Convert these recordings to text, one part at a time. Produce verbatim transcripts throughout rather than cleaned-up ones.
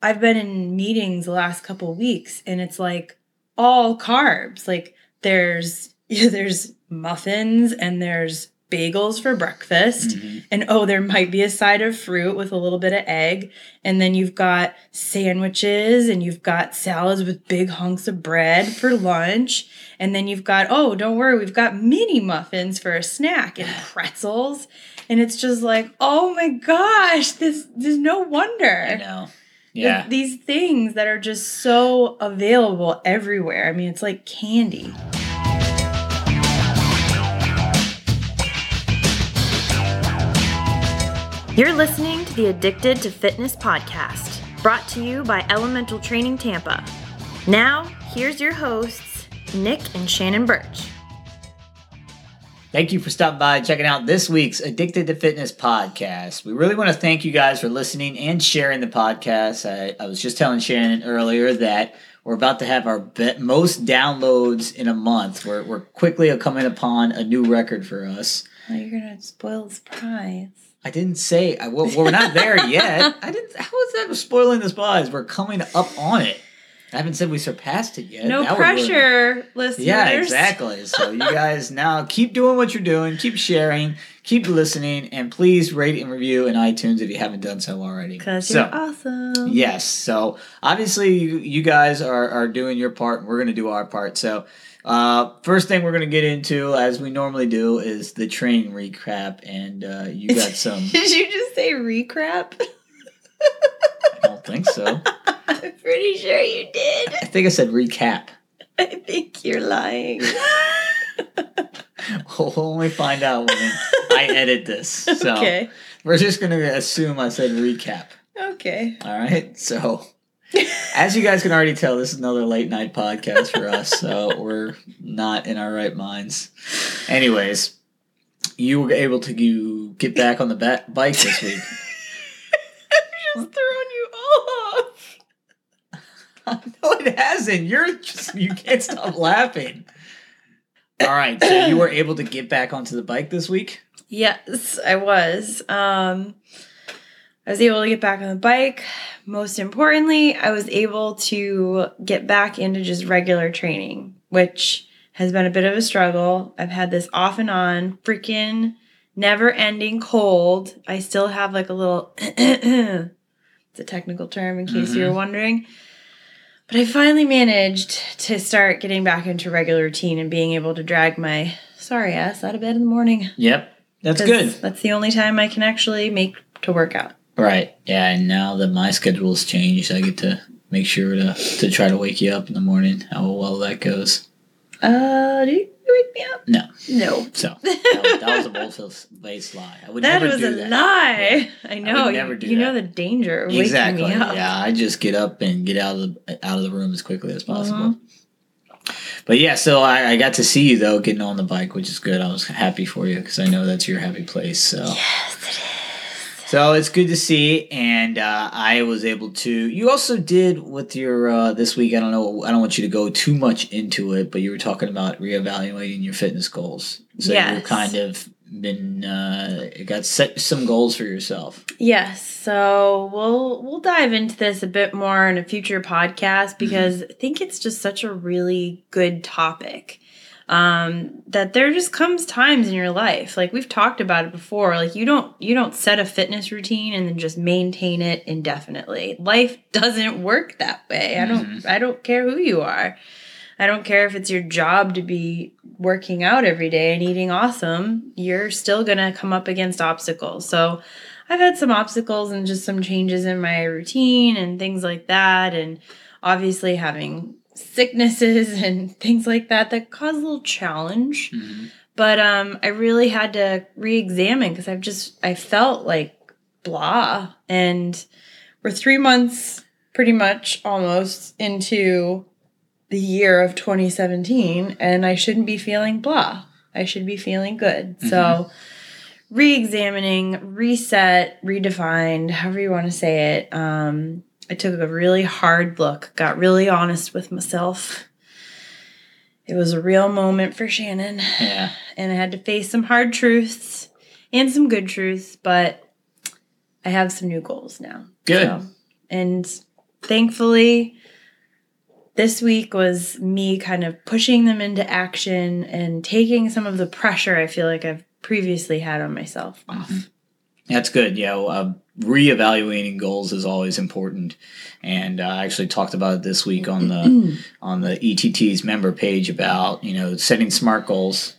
I've been in meetings the last couple of weeks, and it's like all carbs. Like there's yeah, there's muffins and there's bagels for breakfast. Mm-hmm. And oh, there might be a side of fruit with a little bit of egg. And then you've got sandwiches and you've got salads with big hunks of bread for lunch. And then you've got, oh, don't worry, we've got mini muffins for a snack and pretzels. And it's just like, oh my gosh, this there's no wonder. I know. Yeah. These things that are just so available everywhere. I mean, it's like candy. You're listening to the Addicted to Fitness podcast, brought to you by Elemental Training Tampa. Now, here's your hosts, Nick and Shannon Birch. Thank you for stopping by and checking out this week's Addicted to Fitness podcast. We really want to thank you guys for listening and sharing the podcast. I, I was just telling Shannon earlier that we're about to have our be- most downloads in a month. We're, we're quickly coming upon a new record for us. Oh, you're going to spoil the surprise. I didn't say, I, well, we're not there yet. I didn't. How is that spoiling the surprise? We're coming up on it. I haven't said we surpassed it yet. No that pressure, really, listeners. Yeah, exactly. So you guys now keep doing what you're doing, keep sharing, keep listening, and please rate and review in iTunes if you haven't done so already. Because so, you're awesome. Yes. So obviously you, you guys are, are doing your part, and we're going to do our part. So uh, first thing we're going to get into, as we normally do, is the training recap. And uh, you got some... Did you just say recap? I don't think so. I'm pretty sure you did. I think I said recap. I think you're lying. We'll only find out when I edit this. So okay. We're just going to assume I said recap. Okay. All right. So as you guys can already tell, this is another late night podcast for us. So we're not in our right minds. Anyways, you were able to you get back on the ba- bike this week. I'm just throwing you off. No, it hasn't. You're just, you can't stop laughing. All right. So you were able to get back onto the bike this week? Yes, I was. Um, I was able to get back on the bike. Most importantly, I was able to get back into just regular training, which has been a bit of a struggle. I've had this off and on freaking never-ending cold. I still have like a little... It's a technical term in case mm-hmm. you were wondering. But I finally managed to start getting back into regular routine and being able to drag my sorry ass out of bed in the morning. Yep. That's good. That's the only time I can actually make to work out. Right. Yeah, and now that my schedule's changed, I get to make sure to, to try to wake you up in the morning, how well that goes. Uh, do you wake me up? No. No. So, that was, that was a bold-faced lie. I would that never was do a that. lie. I know. I would never do you that. know the danger of exactly. waking me up. Yeah, I just get up and get out of the out of the room as quickly as possible. Uh-huh. But yeah, so I, I got to see you, though, getting on the bike, which is good. I was happy for you because I know that's your happy place. So. Yes, it is. So it's good to see, and uh, I was able to. You also did with your uh, this week. I don't know. I don't want you to go too much into it, but you were talking about reevaluating your fitness goals. So yes. you've kind of been uh, got set some goals for yourself. Yes. So we'll we'll dive into this a bit more in a future podcast because mm-hmm. I think it's just such a really good topic. Um, that there just comes times in your life, like we've talked about it before, like you don't, you don't set a fitness routine and then just maintain it indefinitely. Life doesn't work that way. I don't, mm-hmm. I don't care who you are. I don't care if it's your job to be working out every day and eating awesome. You're still going to come up against obstacles. So I've had some obstacles and just some changes in my routine and things like that. And obviously having sicknesses and things like that that cause a little challenge. Mm-hmm. But um, I really had to re-examine because I've just, I felt like blah. And we're three months pretty much almost into the year of twenty seventeen and I shouldn't be feeling blah. I should be feeling good. Mm-hmm. So re-examining, reset, redefined, however you want to say it. Um, I took a really hard look, got really honest with myself. It was a real moment for Shannon. Yeah. And I had to face some hard truths and some good truths, but I have some new goals now. Good. So, and thankfully, this week was me kind of pushing them into action and taking some of the pressure I feel like I've previously had on myself off. Mm-hmm. That's good. Yeah, well, uh, reevaluating goals is always important, and uh, I actually talked about it this week on the on the E T T's member page about you know setting SMART goals,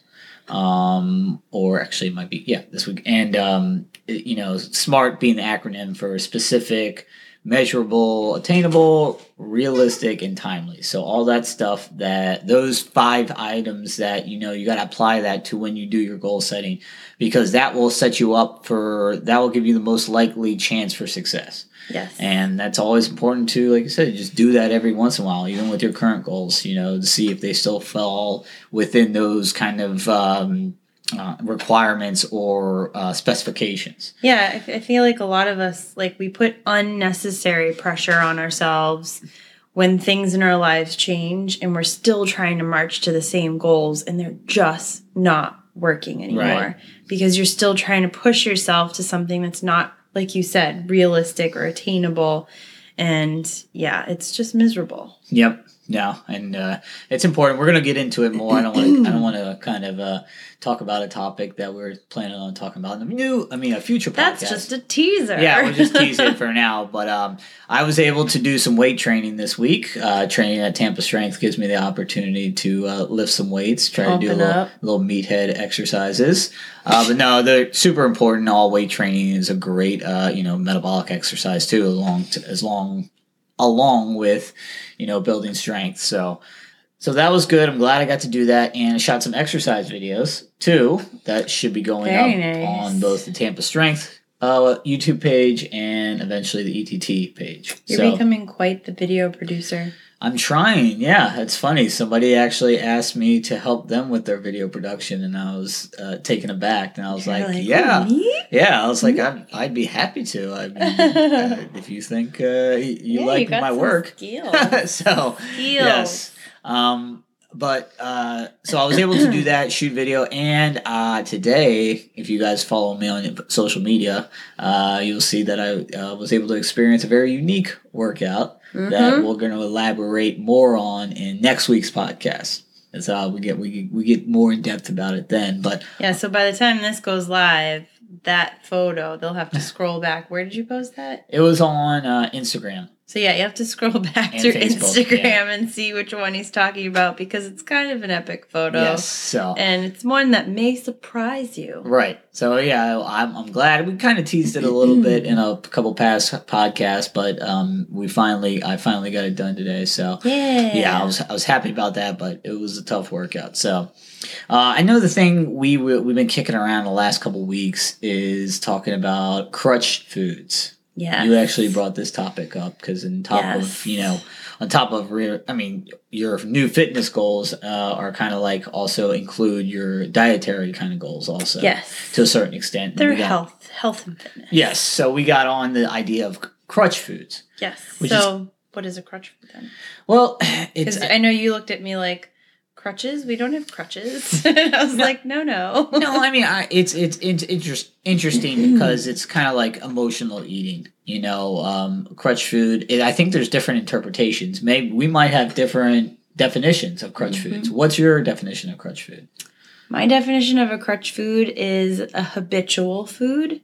um, or actually it might be yeah this week, and um, it, you know SMART being the acronym for specific, measurable, attainable, realistic, and timely. So all that stuff that those five items that you know you got to apply that to when you do your goal setting, because that will set you up for that will give you the most likely chance for success. Yes. And that's always important to, like I said, just do that every once in a while, even with your current goals, you know, to see if they still fall within those kind of um, Uh, requirements or uh, specifications. Yeah, I, f- I feel like a lot of us, like, we put unnecessary pressure on ourselves when things in our lives change and we're still trying to march to the same goals and they're just not working anymore. Right. Because you're still trying to push yourself to something that's not, like you said, realistic or attainable. And yeah, it's just miserable. Yep. Yeah, and uh, it's important. We're going to get into it more. I don't want to. I don't want to kind of uh, talk about a topic that we're planning on talking about in a new. I mean, a future podcast. That's just a teaser. Yeah, we'll just tease it for now. But um, I was able to do some weight training this week. Uh, training at Tampa Strength gives me the opportunity to uh, lift some weights, try Pump to do a it little, up. little meathead exercises. Uh, but no, they're super important. All weight training is a great, uh, you know, metabolic exercise too, along to, as long. along with, you know, building strength. So, so that was good. I'm glad I got to do that, and I shot some exercise videos too that should be going Very up nice. on both the Tampa Strength uh, YouTube page and eventually the E T T page. You're so, becoming quite the video producer. I'm trying. Yeah, it's funny. Somebody actually asked me to help them with their video production, and I was uh, taken aback. And I was You're like, like, "Yeah, me? yeah." I was like, I'd, "I'd be happy to. I mean, uh, if you think uh, you Yeah, like you got my some work." skills. so Skills. yes. Um, but uh, so I was able to do that, shoot video, and uh, today, if you guys follow me on social media, uh, you'll see that I uh, was able to experience a very unique workout. Mm-hmm. That we're going to elaborate more on in next week's podcast. That's how we get we we get more in depth about it then. But Yeah, so by the time this goes live, that photo, they'll have to scroll back. Where did you post that? it was on uh, Instagram. So yeah, you have to scroll back And through Facebook, Instagram yeah. and see which one he's talking about because it's kind of an epic photo. Yes. So And it's one that may surprise you. right. So yeah, I'm I'm glad we kind of teased it a little bit in a couple past podcasts, but um, we finally I finally got it done today. So Yeah. yeah, I was I was happy about that, but it was a tough workout. So uh, I know the thing we we- we've been kicking around the last couple weeks is talking about crutch foods. Yeah. You actually brought this topic up because on top Yes. of, you know, on top of, re- I mean, your new fitness goals uh, are kind of like also include your dietary kind of goals also. Yes. To a certain extent. They're We got- health, health and fitness. Yes. So we got on the idea of crutch foods. Yes. Which so what is a crutch food then? Well, it's, Because I know you looked at me like, crutches? We don't have crutches. And I was No. like, no, no. no, I mean, I, it's, it's, it's interest, interesting because it's kind of like emotional eating, you know, um, crutch food. It, I think there's different interpretations. Maybe we might have different definitions of crutch Mhm. foods. What's your definition of crutch food? My definition of a crutch food is a habitual food.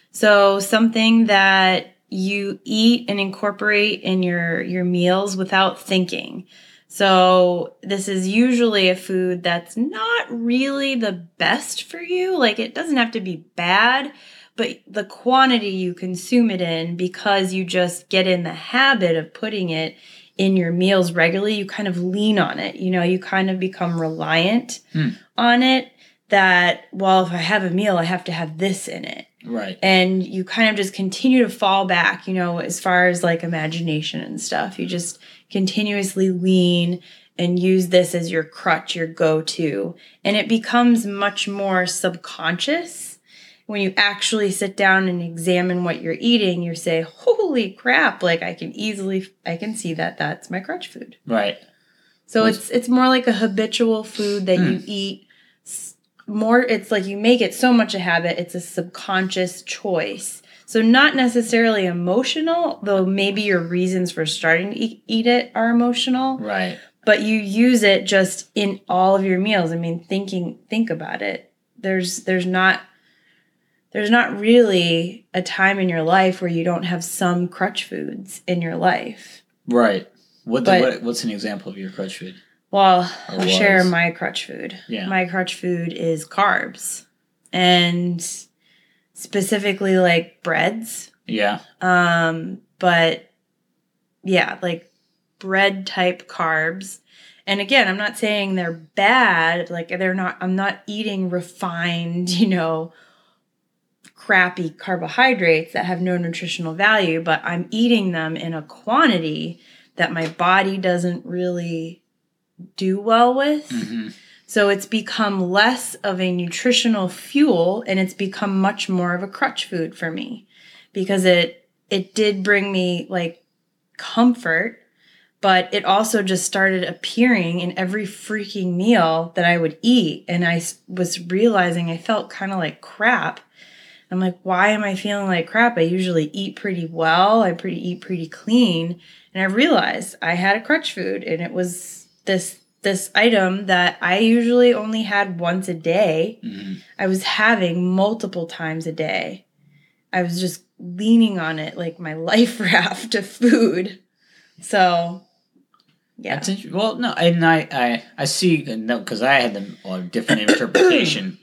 So something that you eat and incorporate in your, your meals without thinking. So this is usually a food that's not really the best for you. Like it doesn't have to be bad, but the quantity you consume it in, because you just get in the habit of putting it in your meals regularly, you kind of lean on it. You know, you kind of become reliant Hmm. on it that, well, if I have a meal, I have to have this in it. Right. And you kind of just continue to fall back, you know, as far as like imagination and stuff. You just continuously lean and use this as your crutch, your go-to. And it becomes much more subconscious. When you actually sit down and examine what you're eating, you say, holy crap, like I can easily, I can see that that's my crutch food. Right. So Well, it's it's more like a habitual food that you eat s- more. It's like you make it so much a habit. It's a subconscious choice So not necessarily emotional, though maybe your reasons for starting to eat, eat it are emotional. Right. But you use it just in all of your meals. I mean, thinking think about it. There's there's not there's not really a time in your life where you don't have some crutch foods in your life. Right. What, the, But- what what's an example of your crutch food? Well, Or I'll share was. my crutch food. Yeah. My crutch food is carbs. And specifically like breads. Yeah. Um, but yeah, like bread type carbs. And again, I'm not saying they're bad. Like they're not, I'm not eating refined, you know, crappy carbohydrates that have no nutritional value, but I'm eating them in a quantity that my body doesn't really do well with. Mm-hmm. So it's become less of a nutritional fuel and it's become much more of a crutch food for me because it it did bring me like comfort, but it also just started appearing in every freaking meal that I would eat. And I was realizing I felt kind of like crap. I'm like, why am I feeling like crap? I usually eat pretty well. I pretty eat pretty clean. And I realized I had a crutch food and it was this this item that I usually only had once a day. Mm-hmm. I was having multiple times a day. I was just leaning on it like my life raft of food. So, yeah. That's interesting. Well, no, and I, I, I see, no, because I had a well, different interpretation.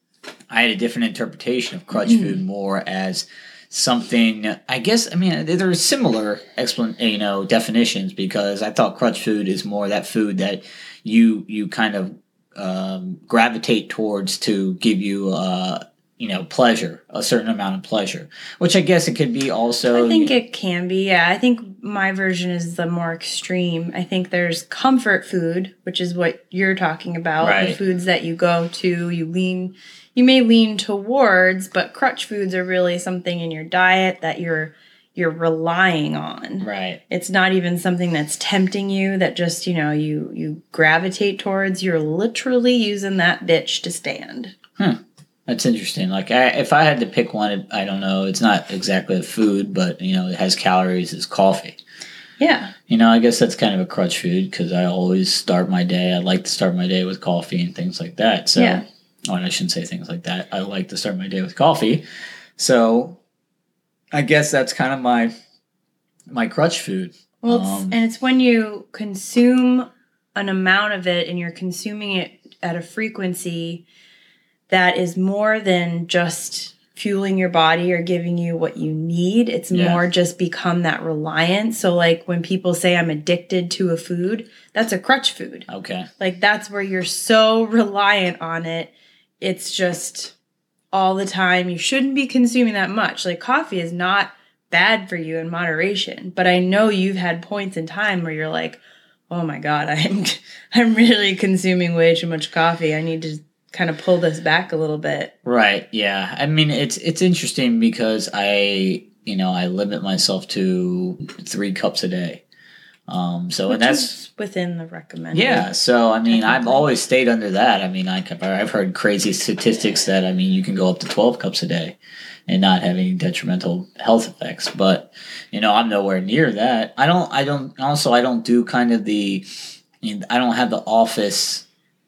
I had a different interpretation of crutch food more as something, I guess, I mean, there are similar explan- you know, definitions because I thought crutch food is more that food that you you kind of um, gravitate towards to give you, uh, you know, pleasure, a certain amount of pleasure, which I guess it could be also. I think it can be, yeah. I think my version is the more extreme. I think there's comfort food, which is what you're talking about. Right. The foods that you go to, you lean, you may lean towards, but crutch foods are really something in your diet that you're you're relying on. Right. It's not even something that's tempting you that just, you know, you you gravitate towards. You're literally using that bitch to stand. Hmm. That's interesting. Like, I, if I had to pick one, I don't know. It's not exactly a food, but you know, it has calories. Is coffee. Yeah. You know, I guess that's kind of a crutch food because I always start my day. I like to start my day with coffee and things like that. So, Yeah. oh, and I shouldn't say things like that. I like to start my day with coffee. So, I guess that's kind of my my crutch food. Well, it's, Um, and it's when you consume an amount of it and you're consuming it at a frequency that is more than just fueling your body or giving you what you need. It's Yeah. more just become that reliance. So like when people say I'm addicted to a food, that's a crutch food. Okay. Like that's where you're so reliant on it. It's just all the time. You shouldn't be consuming that much. Like coffee is not bad for you in moderation, but I know you've had points in time where you're like, "Oh my god, I'm I'm really consuming way too much coffee. I need to kind of pull this back a little bit." Right. Yeah. I mean, it's it's interesting because I, you know, I limit myself to three cups a day. Um. So Which and that's is within the recommended. yeah. So I mean, I've Technically. always stayed under that. I mean, I I've heard crazy statistics that I mean, you can go up to twelve cups a day and not have any detrimental health effects. But you know, I'm nowhere near that. I don't. I don't. Also, I don't do kind of the. I don't have the office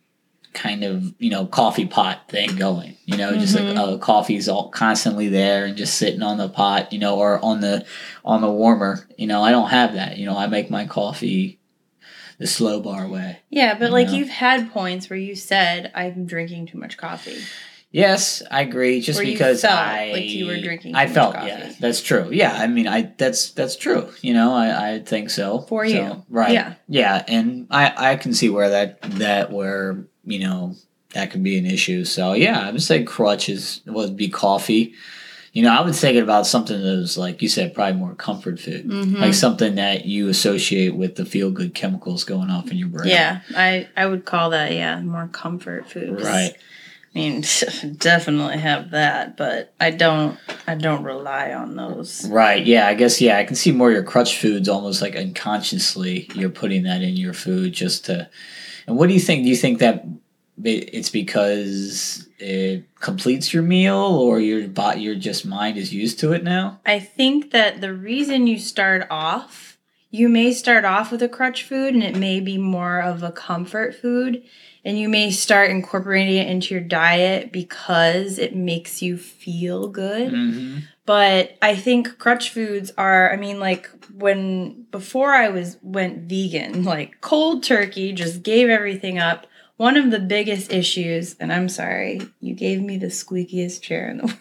kind of, you know, coffee pot thing going, you know, just like uh, coffee's all constantly there and just sitting on the pot, you know, or on the on the warmer. You know, I don't have that. You know, I make my coffee the slow bar way. Yeah, but You like know? you've had points where you said I'm drinking too much coffee. Yes, I agree. Just Where you because felt I like you were drinking I too much felt coffee. yeah, that's true. Yeah, I mean, I that's that's true. You know, I, I think so For So, you. right? Yeah. yeah, and I I can see where that that where you know that could be an issue. So yeah, I would say crutch is would be coffee. You know, I was thinking about something that was like you said, probably more comfort food, Mhm. like something that you associate with the feel good chemicals going off in your brain. Yeah, I I would call that yeah more comfort food. 'Cause, Right. I mean, definitely have that, but I don't. I don't rely on those. Right. Yeah. I guess. Yeah. I can see more your crutch foods almost like unconsciously you're putting that in your food just to. And what do you think? Do you think that it's because it completes your meal, or your body, your just mind is used to it now? I think that the reason you start off, you may start off with a crutch food and it may be more of a comfort food, and you may start incorporating it into your diet because it makes you feel good. Mm-hmm. But I think crutch foods are, I mean, like when, before I was, went vegan, like cold turkey, just gave everything up. One of the biggest issues, and I'm sorry, you gave me the squeakiest chair in the world.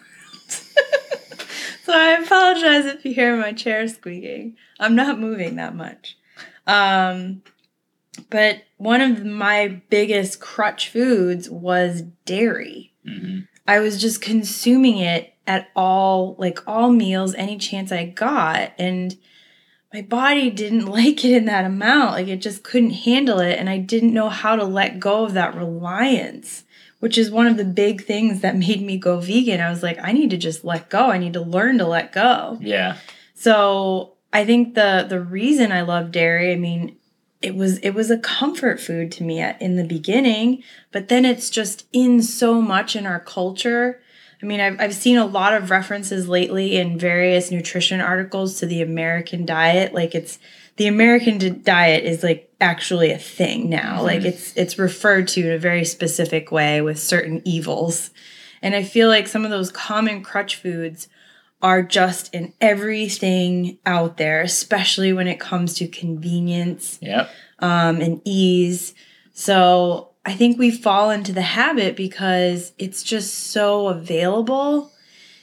So I apologize if you hear my chair squeaking. I'm not moving that much. Um, but one of my biggest crutch foods was dairy. Mm-hmm. I was just consuming it at all, like all meals, any chance I got. And my body didn't like it in that amount. Like it just couldn't handle it. And I didn't know how to let go of that reliance, which is one of the big things that made me go vegan. I was like, I need to just let go. I need to learn to let go. Yeah. So I think the the reason I love dairy, I mean, it was it was a comfort food to me at, in the beginning, but then it's just in so much in our culture. I mean, I've, I've seen a lot of references lately in various nutrition articles to the American diet. Like it's, the American d- diet is like actually a thing now. Mm-hmm. Like it's, it's referred to in a very specific way with certain evils. And I feel like some of those common crutch foods are just in everything out there, especially when it comes to convenience, yep. um, and ease. So I think we fall into the habit because it's just so available,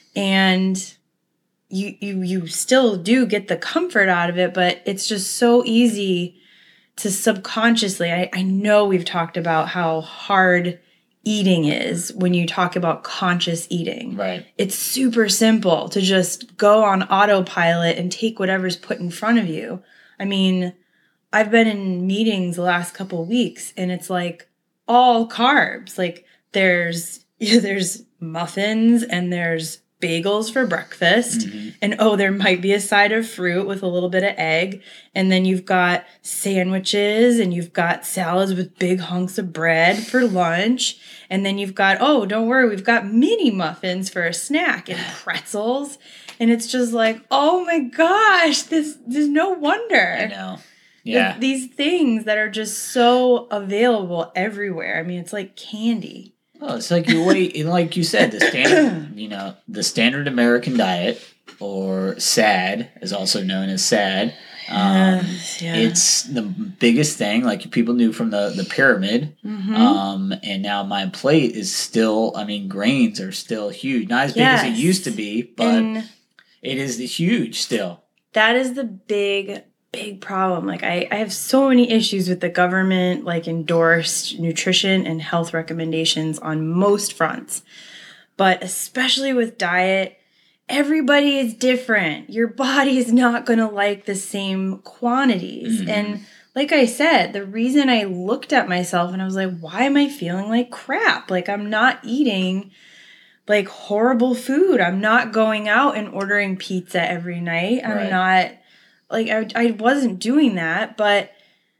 and you you you still do get the comfort out of it, but it's just so easy to subconsciously. I, I know we've talked about how hard eating is when you talk about conscious eating. Right. It's super simple to just go on autopilot and take whatever's put in front of you. I mean, I've been in meetings the last couple of weeks, and it's like all carbs. Like there's there's muffins and there's bagels for breakfast. Mm-hmm. And oh, there might be a side of fruit with a little bit of egg. And then you've got sandwiches, and you've got salads with big hunks of bread for lunch. And then you've got, oh, don't worry, we've got mini muffins for a snack and pretzels. And it's just like, oh my gosh, this there's no wonder. I know. Yeah. These things that are just so available everywhere. I mean, it's like candy. Well, it's like you wait, like you said, the standard, you know, the standard American diet, or S A D, is also known as S A D. Um, yeah. It's the biggest thing, like people knew from the, the pyramid. Mm-hmm. Um, and now my plate is still, I mean, grains are still huge. Not as big yes. as it used to be, but and it is huge still. That is the big big problem. Like I, I have so many issues with the government, like endorsed nutrition and health recommendations on most fronts, but especially with diet, everybody is different. Your body is not going to like the same quantities. Mm-hmm. And like I said, the reason I looked at myself and I was like, why am I feeling like crap? Like I'm not eating like horrible food. I'm not going out and ordering pizza every night. I'm right. not Like, I, I wasn't doing that, but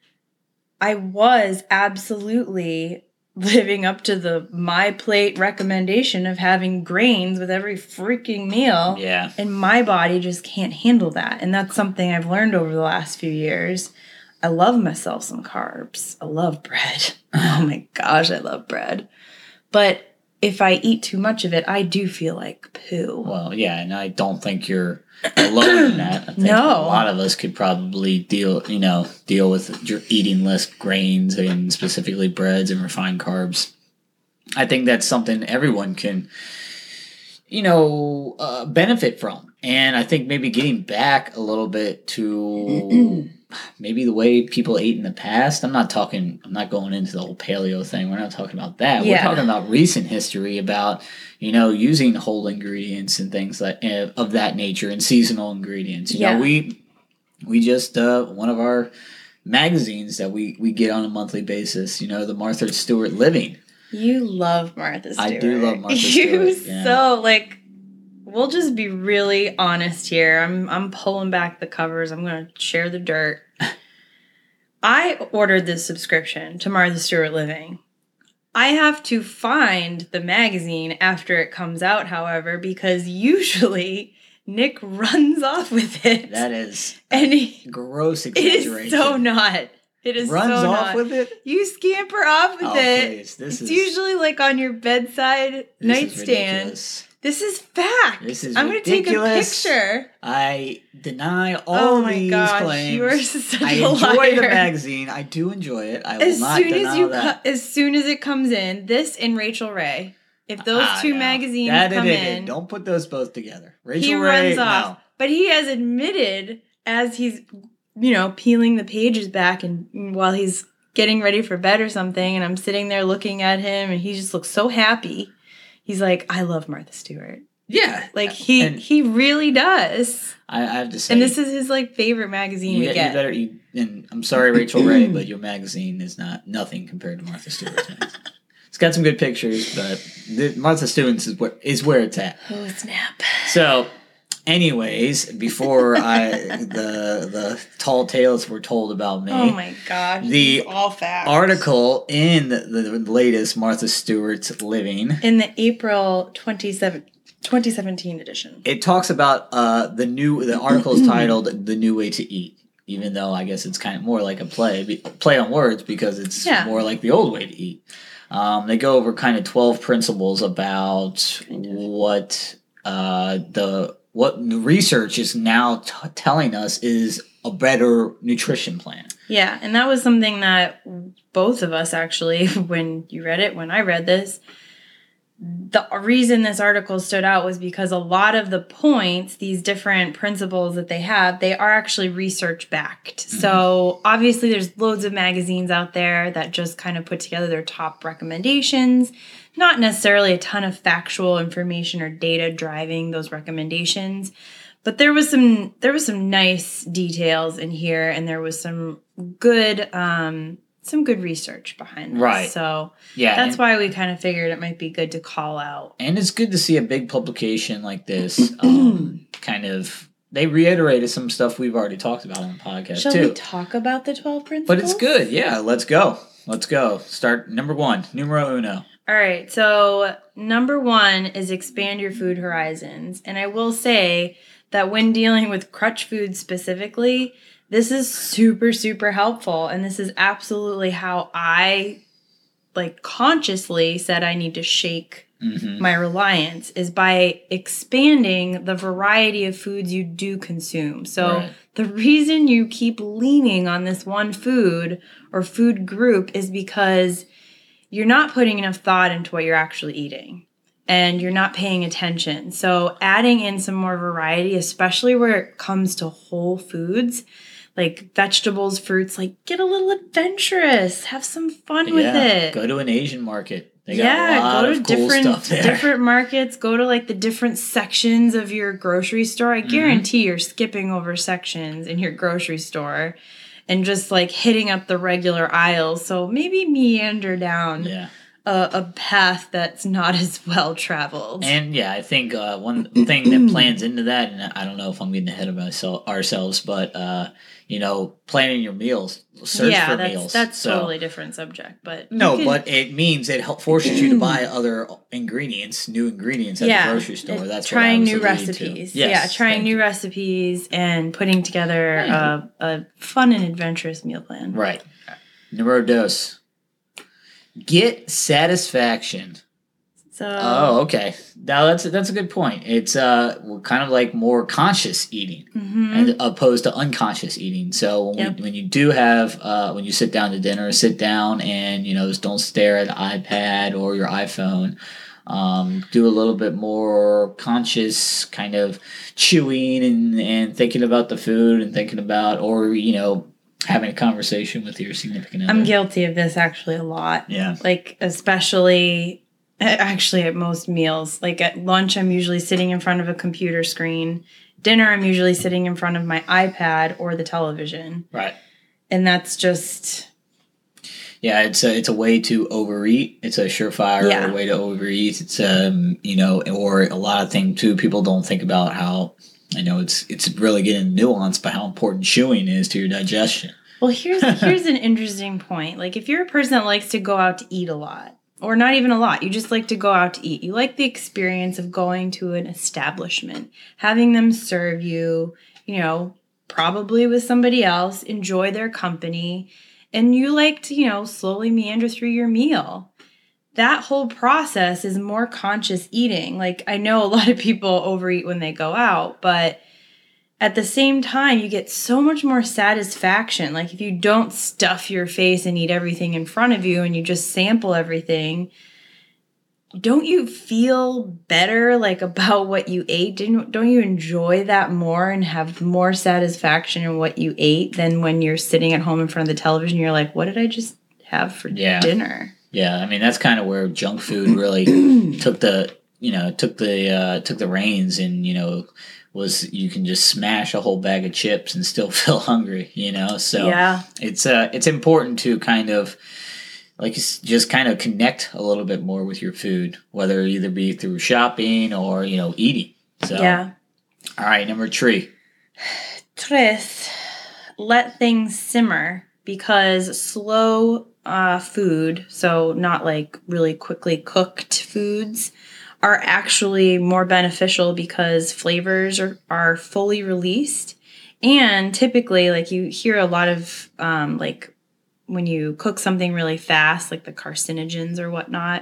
I was absolutely living up to the My Plate recommendation of having grains with every freaking meal. Yeah. And my body just can't handle that. And that's something I've learned over the last few years. I love myself some carbs. I love bread. Oh my gosh, I love bread. But if I eat too much of it, I do feel like poo. Well, yeah, and I don't think you're alone in that. I think no. a lot of us could probably deal, you know, deal with eating less grains and specifically breads and refined carbs. I think that's something everyone can, you know, uh, benefit from. And I think maybe getting back a little bit to maybe the way people ate in the past. I'm not talking, I'm not going into the whole paleo thing. We're not talking about that. Yeah. We're talking about recent history about, you know, using whole ingredients and things like uh, of that nature, and seasonal ingredients. You yeah. know, we we just uh, one of our magazines that we we get on a monthly basis. You know, the Martha Stewart Living. You love Martha Stewart. I do love Martha you Stewart. You yeah. so like. We'll just be really honest here. I'm I'm pulling back the covers. I'm going to share the dirt. I ordered this subscription to Martha Stewart Living. I have to find the magazine after it comes out, however, because usually Nick runs off with it. That is and he, gross it exaggeration. is so not. It is Runs so off not. with it? You scamper off with oh, it. Please. This it's is, usually like on your bedside this nightstand. Is This is fact. This is I'm going to take a ridiculous. picture. I deny all oh my these gosh, claims. You are such I a enjoy liar. the magazine. I do enjoy it. I will as not soon deny as you that. co- as soon as it comes in, this and Rachel Ray. If those Ah, two no. magazines that come it, it, in, don't put those both together. Rachel he Ray, runs off. no. But he has admitted as he's, you know, peeling the pages back and while he's getting ready for bed or something, and I'm sitting there looking at him, and he just looks so happy. He's like, I love Martha Stewart. Yeah. Like, he and he really does. I, I have to say. And this is his, like, favorite magazine you, we get, get. You better, you, and I'm sorry, Rachel Ray, but your magazine is not nothing compared to Martha Stewart's magazine. It's got some good pictures, but the, Martha Stewart's is where, is where it's at. Oh, snap. So, anyways, before I the the tall tales were told about me. Oh my gosh. The all facts. article in the, the latest Martha Stewart's Living. In the April twenty-seventh twenty seventeen edition. It talks about uh, the new, the article is titled The New Way to Eat, even though I guess it's kind of more like a play, play on words because it's yeah. more like the old way to eat. Um, they go over kind of twelve principles about kind of. what uh, the what the research is now t- telling us is a better nutrition plan. Yeah, and that was something that both of us actually, when you read it, when I read this, the reason this article stood out was because a lot of the points, these different principles that they have, they are actually research backed. Mm-hmm. So obviously there's loads of magazines out there that just kind of put together their top recommendations, not necessarily a ton of factual information or data driving those recommendations. But there was some there was some nice details in here, and there was some good um some good research behind this. Right. So yeah, that's and, why we kind of figured it might be good to call out. And it's good to see a big publication like this um, kind of, they reiterated some stuff we've already talked about on the podcast Shall too. we talk about the twelve principles? But it's good. Yeah, let's go. Let's go. Start number one, numero uno. All right. So number one is expand your food horizons. And I will say that when dealing with crutch food specifically, this is super, super helpful. And this is absolutely how I, like, consciously said I need to shake mm-hmm. my reliance, is by expanding the variety of foods you do consume. So right. the reason you keep leaning on this one food or food group is because you're not putting enough thought into what you're actually eating. And you're not paying attention. So adding in some more variety, especially where it comes to whole foods, like vegetables, fruits, like get a little adventurous. Have some fun yeah, with it. Go to an Asian market. They got yeah, a lot go to of cool different stuff there. different markets. Go to like the different sections of your grocery store. I mm-hmm. guarantee you're skipping over sections in your grocery store and just like hitting up the regular aisles. So maybe meander down. Yeah. A, a path that's not as well traveled. And yeah, I think uh, one thing that plans into that, and I don't know if I'm getting ahead of myself, ourselves, but uh, you know, planning your meals, search yeah, for that's, meals. that's so, totally different subject, but no, can, but it means it help, forces you to buy other ingredients, new ingredients at yeah, the grocery store. That's trying what I was new recipes. Yes, yeah, trying new you. recipes and putting together a, a fun and adventurous meal plan. Right. Numero dos. Get satisfaction. So oh, okay. Now that's that's a good point. It's uh kind of like more conscious eating, mm-hmm. as opposed to unconscious eating. So when, yep. we, when you do have uh, when you sit down to dinner, sit down and you know just don't stare at the iPad or your iPhone. Um, do a little bit more conscious kind of chewing and and thinking about the food and thinking about or you know. having a conversation with your significant other. I'm guilty of this actually a lot. Yeah. Like, especially, actually at most meals. Like at lunch, I'm usually sitting in front of a computer screen. Dinner, I'm usually sitting in front of my iPad or the television. Right. And that's just... Yeah, it's a, it's a way to overeat. It's a surefire yeah. way to overeat. It's, um, you know, or a lot of things, too, people don't think about how... I know it's it's really getting nuanced by how important chewing is to your digestion. Well, here's here's an interesting point. Like, if you're a person that likes to go out to eat a lot, or not even a lot. You just like to go out to eat. You like the experience of going to an establishment, having them serve you, you know, probably with somebody else, enjoy their company, and you like to, you know, slowly meander through your meal. That whole process is more conscious eating. Like, I know a lot of people overeat when they go out, but at the same time, you get so much more satisfaction. Like, if you don't stuff your face and eat everything in front of you and you just sample everything, don't you feel better, like, about what you ate? Didn't, don't you enjoy that more and have more satisfaction in what you ate than when you're sitting at home in front of the television? You're like, what did I just have for yeah. dinner? Yeah, I mean, that's kind of where junk food really took the, you know, took the, uh, took the reins and, you know, was you can just smash a whole bag of chips and still feel hungry, you know? So yeah. it's uh, it's important to kind of, like, just kind of connect a little bit more with your food, whether it either be through shopping or, you know, eating. So, yeah. All right, number three. Tres, let things simmer, because slow uh, food, so not like really quickly cooked foods, are actually more beneficial because flavors are, are fully released. And typically, like, you hear a lot of, um, like, when you cook something really fast, like the carcinogens or whatnot,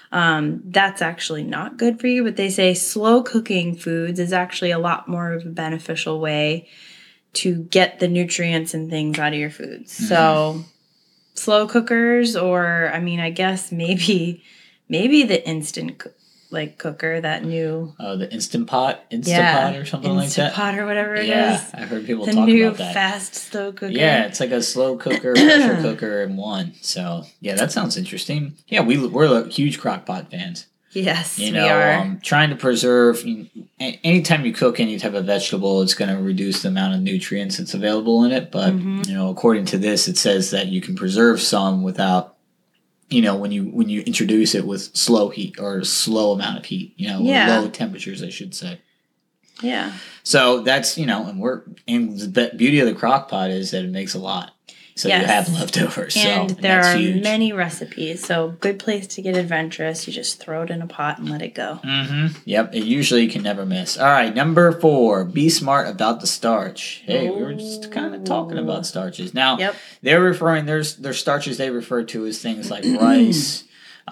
um, that's actually not good for you. But they say slow cooking foods is actually a lot more of a beneficial way to get the nutrients and things out of your foods. Mm-hmm. So slow cookers, or, I mean, I guess maybe, maybe the instant cook. Like cooker, that new oh, the Instant Pot, Instant yeah, Pot or something Instant like that. Pot or whatever it yeah, is. I heard people the talk new about that. Fast slow cooker. Yeah, it's like a slow cooker, pressure cooker in one. So yeah, that sounds interesting. Yeah, we we're huge crock pot fans. Yes, you know, we are. Um, trying to preserve. You know, anytime you cook any type of vegetable, it's going to reduce the amount of nutrients that's available in it. But mm-hmm. you know, according to this, it says that you can preserve some without. You know, when you when you introduce it with slow heat or slow amount of heat, you know, yeah. or low temperatures, I should say. Yeah. So that's, you know, and we're and the beauty of the crock pot is that it makes a lot. So yes. you have leftovers. And so, there and that's are huge. many recipes. So good place to get adventurous. You just throw it in a pot and let it go. Mm-hmm. Yep. It usually can never miss. All right. Number four, be smart about the starch. Hey, Ooh. we were just kind of talking about starches. Now, yep. they're referring, there's, there's starches they refer to as things like rice,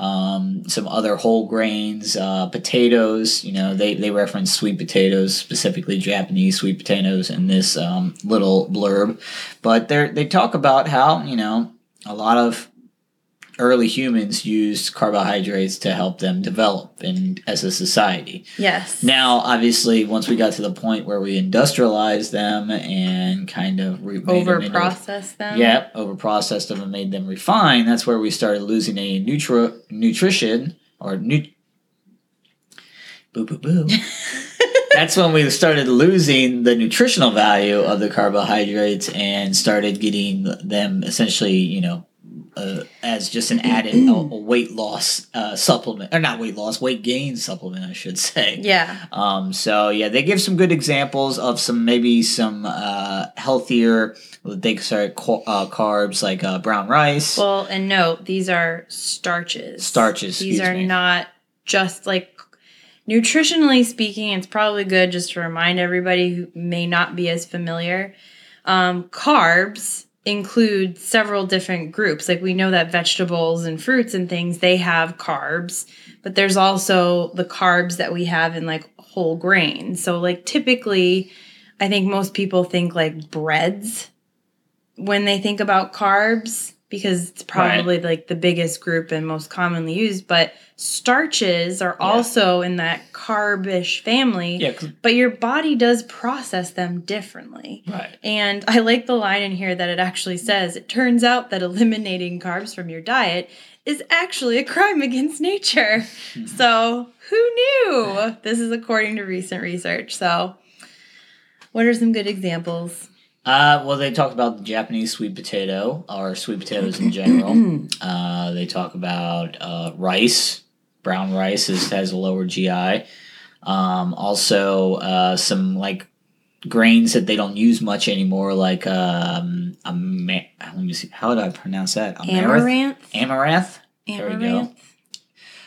um, some other whole grains, uh, potatoes. You know, they, they reference sweet potatoes, specifically Japanese sweet potatoes in this um, little blurb. But they they talk about how, you know, a lot of early humans used carbohydrates to help them develop in as a society. Yes. Now, obviously, once we got to the point where we industrialized them and kind of re- over-processed them. Yeah, over-processed them and made them refined, that's where we started losing any nutri- nutrition or nu- boo boo boo. That's when we started losing the nutritional value of the carbohydrates and started getting them essentially, you know, Uh, as just an added a, a weight loss uh, supplement, or not weight loss, weight gain supplement, I should say. Yeah. Um. So yeah, they give some good examples of some maybe some uh, healthier, they sorry, uh, carbs like uh, brown rice. Well, and note these are starches. Starches. These are me. not just like nutritionally speaking. It's probably good just to remind everybody who may not be as familiar. Um, carbs include several different groups. Like we know that vegetables and fruits and things, they have carbs, but there's also the carbs that we have in like whole grains. So like typically, I think most people think like breads when they think about carbs, because it's probably right. like the biggest group and most commonly used, but starches are yeah. also in that carbish family, yeah, but your body does process them differently. Right. And I like the line in here that it actually says, it turns out that eliminating carbs from your diet is actually a crime against nature. Mm-hmm. So who knew? This is according to recent research. So what are some good examples? Uh, well, they talk about the Japanese sweet potato, or sweet potatoes in general. uh, they talk about uh, rice. Brown rice is, has a lower G I. Um, also, uh, some like grains that they don't use much anymore, like um, ama- let me see, how would I pronounce that? Amaranth. Amaranth. Amaranth. There we go.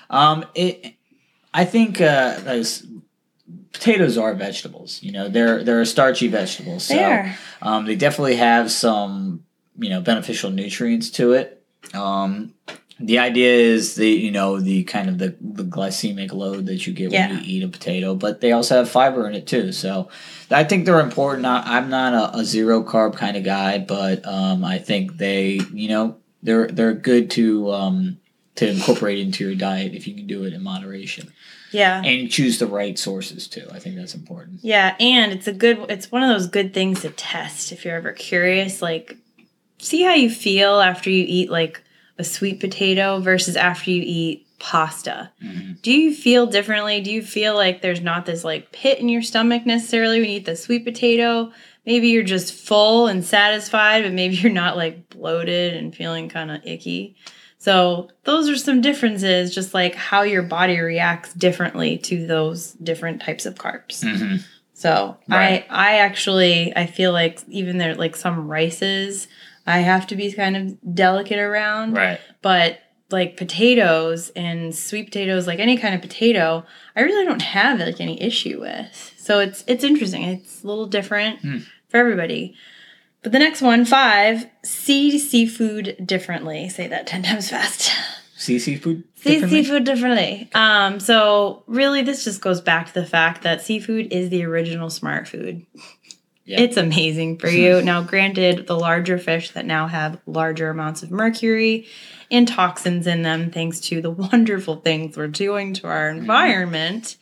Um, it. I think uh, as potatoes are vegetables. You know, they're they're a starchy vegetable, so They are. Um, they definitely have some you know beneficial nutrients to it. Um, the idea is the you know the kind of the, the glycemic load that you get Yeah. when you eat a potato, but they also have fiber in it too. So I think they're important. I, I'm not a, a zero carb kind of guy, but um, I think they you know they're they're good to um, to incorporate into your diet if you can do it in moderation. Yeah. And choose the right sources too. I think that's important. Yeah, and it's a good it's one of those good things to test if you're ever curious. Like, see how you feel after you eat like a sweet potato versus after you eat pasta. Mm-hmm. Do you feel differently? Do you feel like there's not this like pit in your stomach necessarily when you eat the sweet potato? Maybe you're just full and satisfied, but maybe you're not like bloated and feeling kind of icky. So those are some differences, just like how your body reacts differently to those different types of carbs. Mm-hmm. So Right. I I actually I feel like even there like some rices I have to be kind of delicate around. Right. But like potatoes and sweet potatoes, like any kind of potato, I really don't have like any issue with. So it's it's interesting. It's a little different Mm. for everybody. But the next one, five, see seafood differently. Say that ten times fast. See seafood See differently? seafood differently. Um, so really this just goes back to the fact that seafood is the original smart food. Yeah. It's amazing for you. Now, granted, the larger fish that now have larger amounts of mercury and toxins in them, thanks to the wonderful things we're doing to our environment,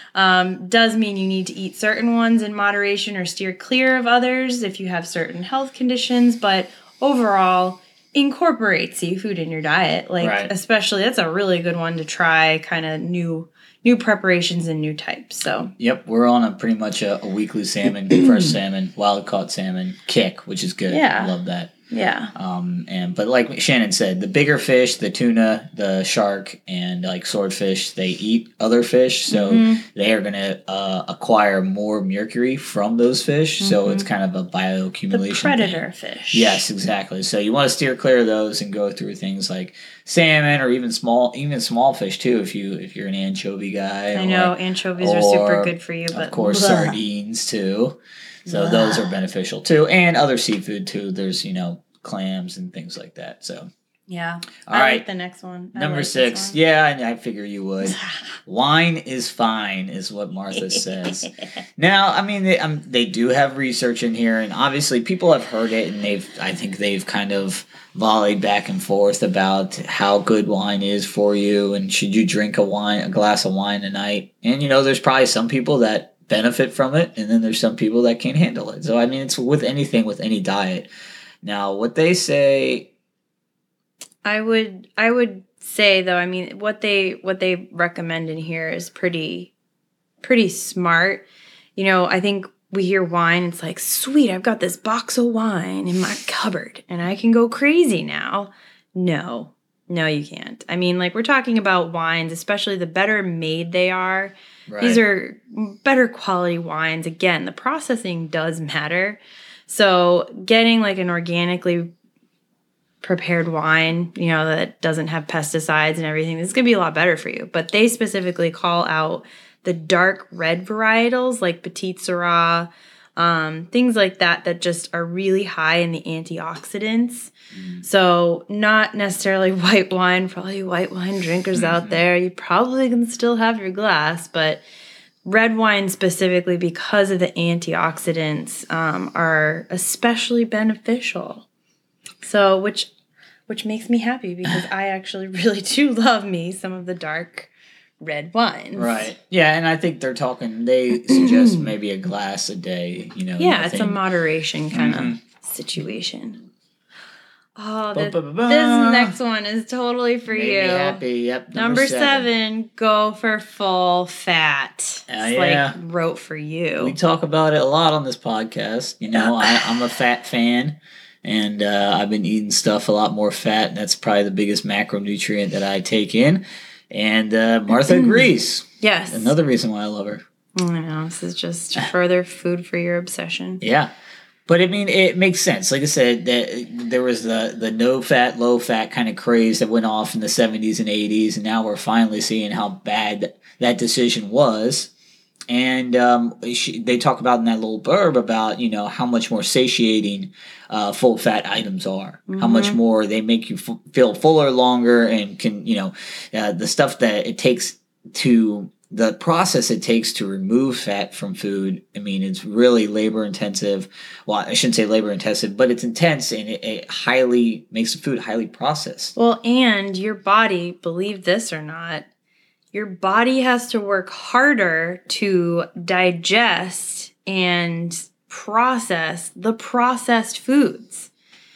um, does mean you need to eat certain ones in moderation or steer clear of others if you have certain health conditions. But overall, incorporate seafood in your diet. Like, Right. especially, that's a really good one to try kind of new new preparations and new types. So Yep, we're on a pretty much a, a weekly salmon, fresh salmon, wild caught salmon kick, which is good. Yeah. I love that. yeah. Um, and but like Shannon said, the bigger fish, the tuna, the shark, and like swordfish, they eat other fish, so Mhm. they are going to uh, acquire more mercury from those fish. So it's kind of a bioaccumulation. The predator thing. fish. Yes, exactly. So you want to steer clear of those and go through things like salmon or even small, even small fish too. If you if you're an anchovy guy, I or, know anchovies are super or, good for you, but of course Blah. sardines too. So Blah. those are beneficial too, and other seafood too. There's you know clams and things like that. So Yeah. all I right, like the next one. I number like this six. one. Yeah, I, I figure you would. Wine is fine, is what Martha says. Now, I mean, they, um, they do have research in here, and obviously people have heard it, and they've, I think they've kind of volleyed back and forth about how good wine is for you, and should you drink a wine, a glass of wine a night? And you know, there's probably some people that benefit from it, and then there's some people that can't handle it. So I mean, it's with anything, with any diet. Now, what they say. I would I would say though, I mean what they what they recommend in here is pretty pretty smart. You know, I think we hear wine, it's like, sweet, I've got this box of wine in my cupboard and I can go crazy now. No. No, you can't. I mean, like we're talking about wines, especially the better made they are. Right. These are better quality wines. Again, the processing does matter. So getting like an organically prepared wine, you know, that doesn't have pesticides and everything, this is going to be a lot better for you. But they specifically call out the dark red varietals like Petit Syrah, um, things like that, that just are really high in the antioxidants. Mm. So not necessarily white wine for all you white wine drinkers mm-hmm. out there. You probably can still have your glass, but red wine specifically, because of the antioxidants, um, are especially beneficial. So, which which makes me happy because I actually really do love me some of the dark red wines. Right. Yeah, and I think they're talking, they suggest maybe a glass a day, you know. Yeah, nothing. It's a moderation kind mm-hmm. of situation. Oh, ba, this, ba, ba, ba. this next one is totally for Made you. Me happy. Yep. Number, number seven. seven, go for full fat. Uh, it's yeah. like wrote for you. We talk about it a lot on this podcast. You know, I, I'm a fat fan. And uh, I've been eating stuff a lot more fat, and that's probably the biggest macronutrient that I take in. And uh, Martha agrees. Yes. Another reason why I love her. I know. This is just further food for your obsession. Yeah. But I mean, it makes sense. Like I said, that there was the, the no fat, low fat kind of craze that went off in the seventies and eighties, and now we're finally seeing how bad that decision was. And um, she, they talk about in that little blurb about, you know, how much more satiating uh, full fat items are, mm-hmm. how much more they make you f- feel fuller longer, and can, you know, uh, the stuff that it takes to, the process it takes to remove fat from food. I mean, it's really labor intensive. Well, I shouldn't say labor intensive, but it's intense, and it, it highly makes the food highly processed. Well, and your body, believe this or not, your body has to work harder to digest and process the processed foods.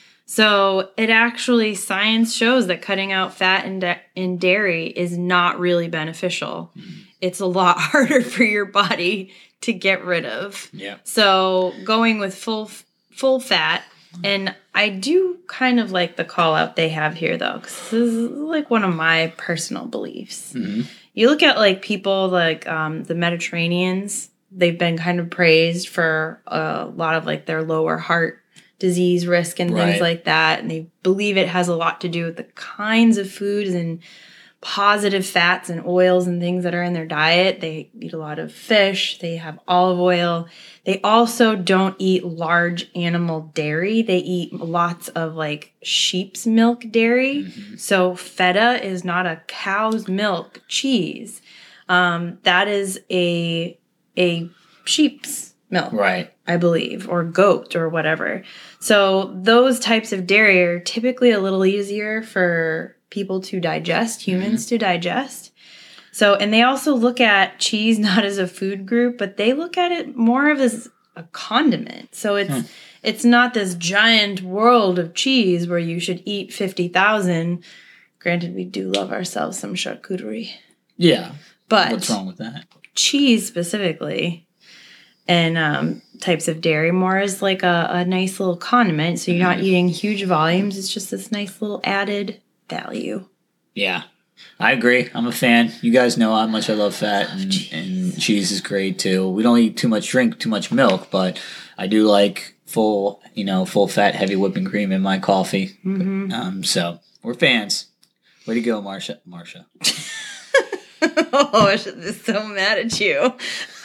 So it actually, science shows that cutting out fat in, da- in dairy is not really beneficial. Mm. It's a lot harder for your body to get rid of. Yeah. So going with full full fat, and I do kind of like the call out they have here though, because this is like one of my personal beliefs. Mm-hmm. You look at like people like um, the Mediterraneans, they've been kind of praised for a lot of like their lower heart disease risk and right. things like that. And they believe it has a lot to do with the kinds of foods and positive fats and oils and things that are in their diet. They eat a lot of fish. They have olive oil. They also don't eat large animal dairy. They eat lots of like sheep's milk dairy. Mm-hmm. So feta is not a cow's milk cheese. Um, that is a a sheep's milk, right? I believe, or goat or whatever. So those types of dairy are typically a little easier for people to digest, humans mm-hmm. to digest. So, and they also look at cheese not as a food group, but they look at it more of as a condiment. So it's hmm. it's not this giant world of cheese where you should eat fifty thousand. Granted, we do love ourselves some charcuterie. Yeah. But what's wrong with that? Cheese specifically and um, types of dairy more is like a, a nice little condiment. So you're mm-hmm. not eating huge volumes. It's just this nice little added value. Yeah, I agree. I'm a fan. You guys know how much I love fat, and, and cheese is great too. We don't eat too much, drink too much milk, but I do like full, you know, full fat, heavy whipping cream in my coffee. Mm-hmm. Um, so we're fans. Way to go, Marsha. Marsha. Oh, I'm so mad at you.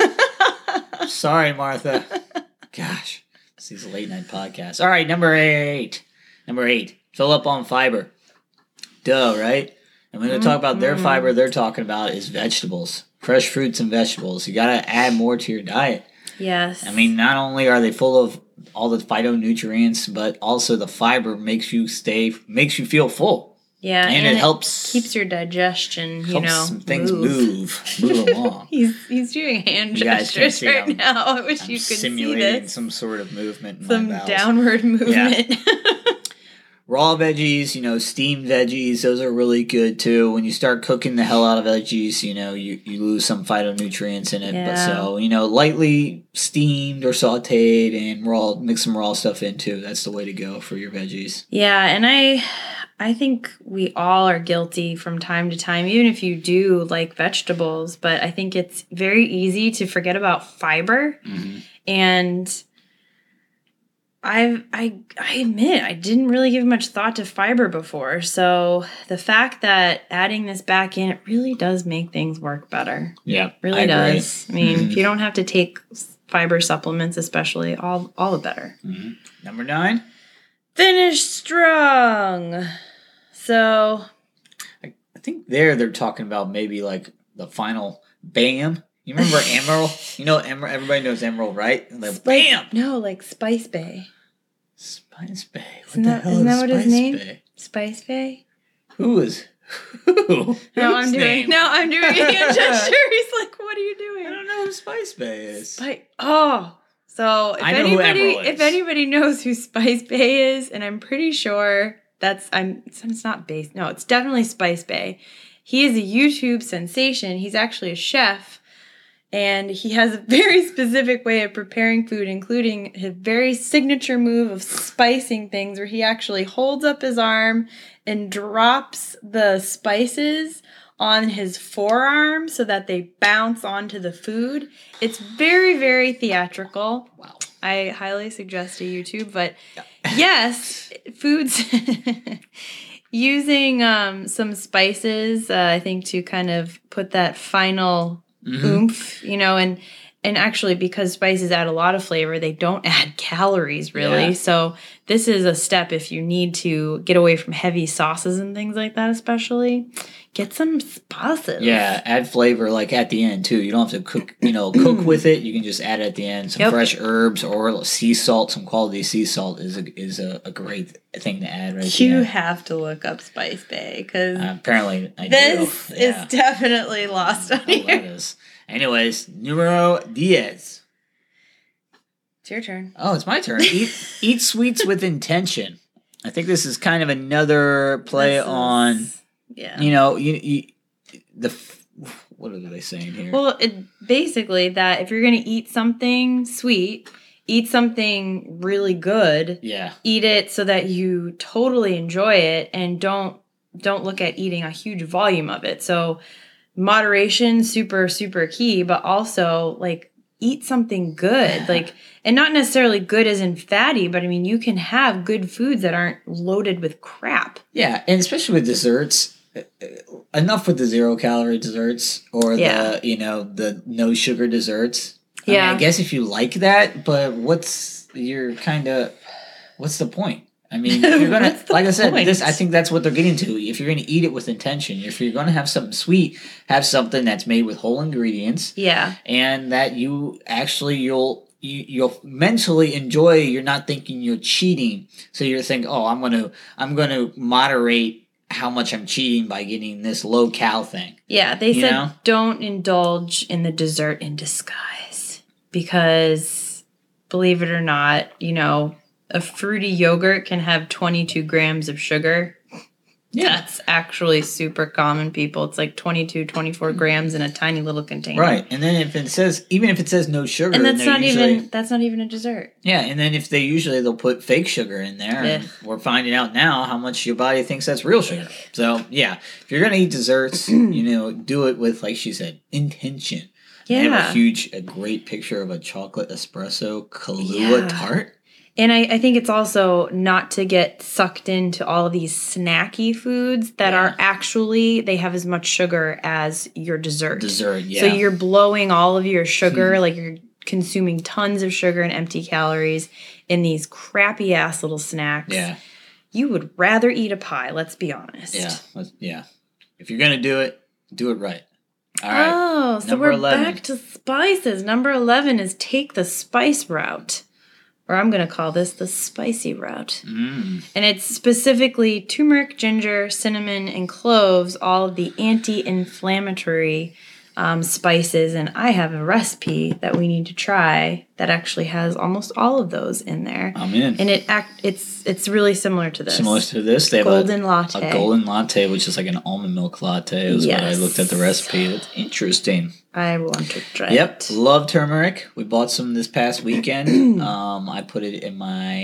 Sorry, Martha. Gosh, this is a late night podcast. All right, number eight. Number eight. Fill up on fiber. Duh, right? And when they talk about their fiber, they're talking about is vegetables, fresh fruits and vegetables. You got to add more to your diet. Yes. I mean, not only are they full of all the phytonutrients, but also the fiber makes you stay, makes you feel full. Yeah, and, and it, it helps keeps your digestion. You know, some things move, move, move along. he's he's doing hand gestures right I'm, now. I wish I'm you could see simulating this. Some sort of movement. In some my bowels. Downward movement. Yeah. Raw veggies, you know, steamed veggies, those are really good too. When you start cooking the hell out of veggies, you know, you, you lose some phytonutrients in it. Yeah. But so, you know, lightly steamed or sauteed and raw, mix some raw stuff into. That's the way to go for your veggies. Yeah, and I I think we all are guilty from time to time, even if you do like vegetables, but I think it's very easy to forget about fiber. Mm-hmm. And I've, I I admit I didn't really give much thought to fiber before. So the fact that adding this back in, it really does make things work better. Yeah, really I does. I mean, mm-hmm. if you don't have to take fiber supplements, especially, all all the better. Mm-hmm. Number nine, finish strong. So I, I think there they're talking about maybe like the final bam. You remember Emerald? You know Emerald. Everybody knows Emerald, right? Like, Spice, bam. No, like Spice Bay. Spice Bay. What isn't the that, hell isn't is that what Spice his name? Bay? Spice Bay. Who is? Who? No, I'm doing. Name? No, I'm doing. I'm just sure. He's like, what are you doing? I don't know who Spice Bay is. Spice. Oh, so if I know anybody, who Emerald is. if anybody knows who Spice Bay is, and I'm pretty sure that's I'm. It's not based. No, it's definitely Spice Bay. He is a YouTube sensation. He's actually a chef. And he has a very specific way of preparing food, including his very signature move of spicing things, where he actually holds up his arm and drops the spices on his forearm so that they bounce onto the food. It's very, very theatrical. Wow. I highly suggest a YouTube. But yes, foods using um, some spices, uh, I think, to kind of put that final mm-hmm. oomph, you know, and and actually because spices add a lot of flavor, they don't add calories really. Yeah. So this is a step if you need to get away from heavy sauces and things like that, especially. Get some spices. Yeah, add flavor like at the end too. You don't have to cook, you know, cook with it. You can just add it at the end. Some yep. fresh herbs or sea salt. Some quality sea salt is a is a, a great thing to add right You there. have to look up Spice Bay because uh, apparently I this do. is yeah. definitely lost on you. That is. Anyways, numero diez. It's your turn. Oh, it's my turn. Eat eat sweets with intention. I think this is kind of another play this on. Is... Yeah. You know, you, you the what are they saying here? Well, it basically that if you're going to eat something sweet, eat something really good. Yeah. Eat it so that you totally enjoy it and don't don't look at eating a huge volume of it. So moderation super super key, but also like eat something good. Like and not necessarily good as in fatty, but I mean you can have good foods that aren't loaded with crap. Yeah, and especially with desserts. Enough with the zero calorie desserts or yeah. the you know the no sugar desserts. I Yeah, mean, I guess if you like that, but what's your kind of what's the point? I mean, if you're gonna like I said, point? this I think that's what they're getting to. If you're gonna eat it with intention, if you're gonna have something sweet, have something that's made with whole ingredients. Yeah, and that you actually you'll. You, you'll mentally enjoy. You're not thinking you're cheating, so you're thinking, "Oh, I'm gonna, I'm gonna moderate." How much I'm cheating by getting this low cal thing. Yeah, they you said know? Don't indulge in the dessert in disguise because, believe it or not, you know, a fruity yogurt can have twenty-two grams of sugar. Yeah. That's actually super common, people. It's like twenty-two, twenty-four grams in a tiny little container. Right. And then if it says, even if it says no sugar. And that's not usually, even, that's not even a dessert. Yeah. And then if they usually, they'll put fake sugar in there. Yeah. And we're finding out now how much your body thinks that's real sugar. So yeah, if you're going to eat desserts, you know, do it with, like she said, intention. Yeah. They have a huge, a great picture of a chocolate espresso Kahlua yeah. tart. And I, I think it's also not to get sucked into all of these snacky foods that yeah. are actually, they have as much sugar as your dessert. Dessert, yeah. So you're blowing all of your sugar, hmm. like you're consuming tons of sugar and empty calories in these crappy ass little snacks. Yeah. You would rather eat a pie, let's be honest. Yeah, yeah. If you're going to do it, do it right. All right. Oh, so Number we're eleven. Back to spices. Number eleven is take the spice route. Or I'm going to call this the spicy route. Mm. And it's specifically turmeric, ginger, cinnamon, and cloves, all of the anti-inflammatory um, spices. And I have a recipe that we need to try that actually has almost all of those in there. I'm in. And it act it's it's really similar to this. Similar to this? They have golden a, latte. A golden latte, which is like an almond milk latte is yes. what I looked at the recipe. It's interesting. I want to try yep. it. Yep, love turmeric. We bought some this past weekend. um, I put it in my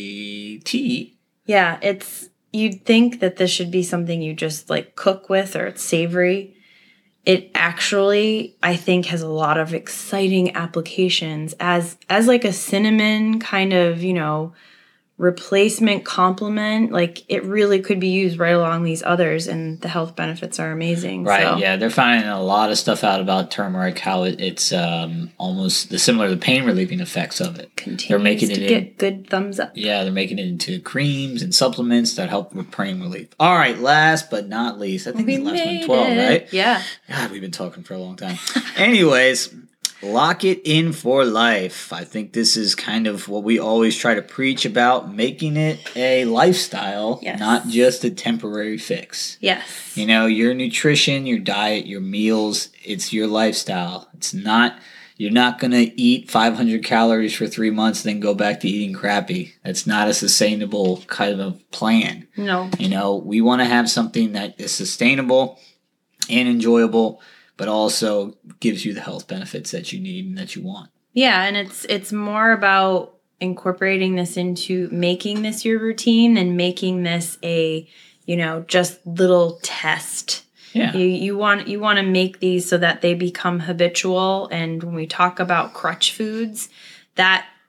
tea. Yeah, it's you'd think that this should be something you just like cook with or it's savory. It actually, I think, has a lot of exciting applications as as like a cinnamon kind of, you know, replacement complement. Like it really could be used right along these others, and the health benefits are amazing. Right? So. Yeah, they're finding a lot of stuff out about turmeric, how it, it's um, almost the similar to the pain relieving effects of it. Continues they're making to it get in, good thumbs up. Yeah, they're making it into creams and supplements that help with pain relief. All right, last but not least, I think we it's last made one, twelve, it. right? Yeah. God, we've been talking for a long time. Anyways. Lock it in for life. I think this is kind of what we always try to preach about, making it a lifestyle, yes. not just a temporary fix. Yes. You know, your nutrition, your diet, your meals, it's your lifestyle. It's not, you're not going to eat five hundred calories for three months, then go back to eating crappy. That's not a sustainable kind of plan. No. You know, we want to have something that is sustainable and enjoyable, but also gives you the health benefits that you need and that you want. Yeah, and it's it's more about incorporating this into making this your routine than making this a, you know, just little test. Yeah. You you want you want to make these so that they become habitual, and when we talk about crutch foods, that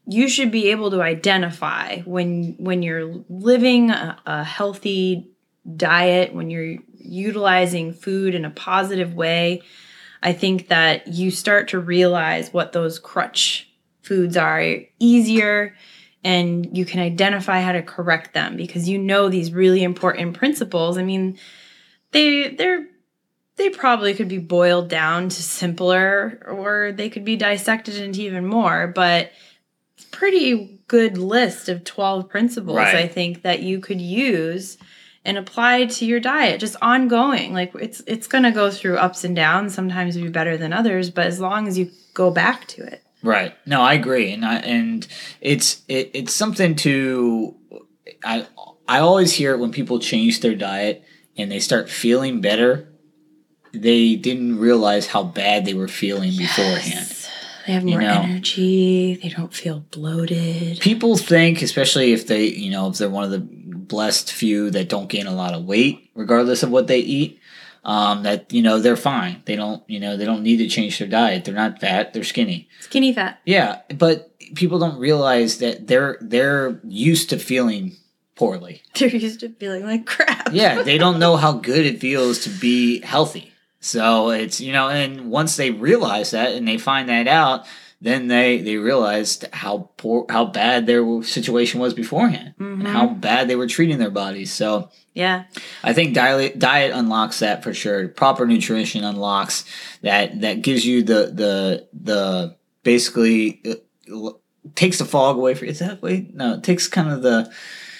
you should be able to identify when when you're living a, a healthy diet, when you're utilizing food in a positive way. I think that you start to realize what those crutch foods are easier, and you can identify how to correct them because you know these really important principles. I mean, they they're they probably could be boiled down to simpler, or they could be dissected into even more, but it's a pretty good list of twelve principles, right. I think, that you could use and apply to your diet, just ongoing. Like it's it's going to go through ups and downs. Sometimes it'll be better than others, but as long as you go back to it. Right. No, I agree. And I, and it's it, it's something to I I always hear it when people change their diet and they start feeling better. They didn't realize how bad they were feeling yes. beforehand. They have more you know? energy. They don't feel bloated. People think, especially if they, you know, if they're one of the blessed few that don't gain a lot of weight, regardless of what they eat, um, that, you know, they're fine. They don't, you know, they don't need to change their diet. They're not fat. They're skinny. Skinny fat. Yeah. But people don't realize that they're, they're used to feeling poorly. They're used to feeling like crap. Yeah. They don't know how good it feels to be healthy. So it's, you know, and once they realize that and they find that out, then they, they realized how poor, how bad their situation was beforehand mm-hmm. and how bad they were treating their bodies. So yeah, I think diet, diet unlocks that for sure. Proper nutrition unlocks that, that gives you the, the, the basically uh, takes the fog away for, is that way? No, it takes kind of the,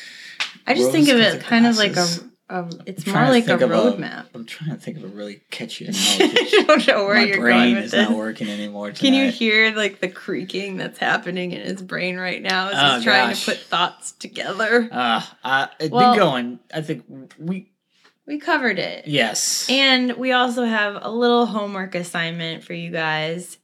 I just think of it kind of like a, Um, it's more like a roadmap. I'm trying to think of a really catchy analogy. I don't know where My you're brain going with is this. not working anymore tonight. Can you hear like the creaking that's happening in his brain right now as oh, he's trying gosh. to put thoughts together? Uh, uh, it's well, been going. I think we... We covered it. Yes. And we also have a little homework assignment for you guys.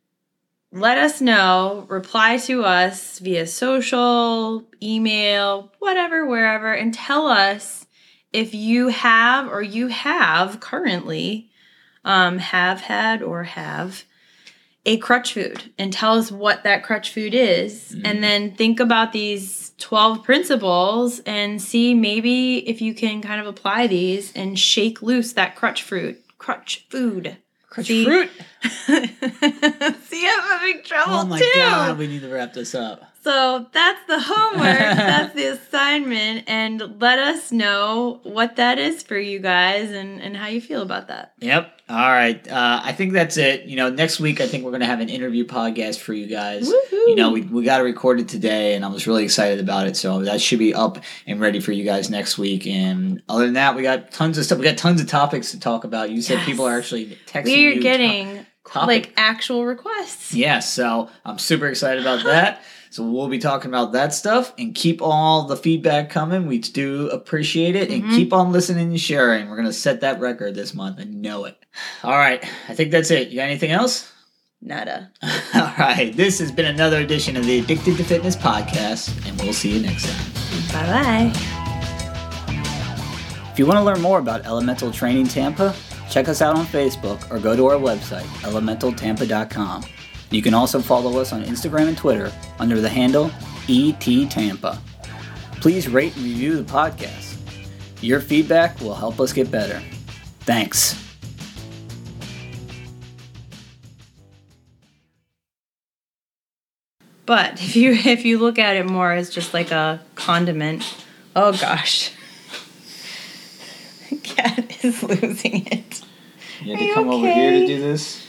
Let us know. Reply to us via social, email, whatever, wherever, and tell us if you have or you have currently um, have had or have a crutch food, and tell us what that crutch food is. Mm. And then think about these twelve principles and see maybe if you can kind of apply these and shake loose that crutch fruit, crutch food. Crutch see? fruit? See, I'm having trouble too. Oh my too. God, we need to wrap this up. So that's the homework, that's the assignment, and let us know what that is for you guys and, and how you feel about that. Yep. All right. Uh, I think that's it. You know, next week I think we're going to have an interview podcast for you guys. Woo-hoo. You know, we we got it recorded today, and I was really excited about it. So that should be up and ready for you guys next week. And other than that, we got tons of stuff. We got tons of topics to talk about. You said yes. people are actually texting We're you. We're getting to- like actual requests. Yes. Yeah, so I'm super excited about that. So we'll be talking about that stuff, and keep all the feedback coming. We do appreciate it, and mm-hmm. keep on listening and sharing. We're going to set that record this month. I know it. All right. I think that's it. You got anything else? Nada. All right. This has been another edition of the Addicted to Fitness podcast, and we'll see you next time. Bye-bye. If you want to learn more about Elemental Training Tampa, check us out on Facebook or go to our website, elemental tampa dot com. You can also follow us on Instagram and Twitter under the handle E T Tampa. Please rate and review the podcast. Your feedback will help us get better. Thanks. But if you if you look at it more as just like a condiment, oh gosh. The cat is losing it. You had to come okay? over here to do this?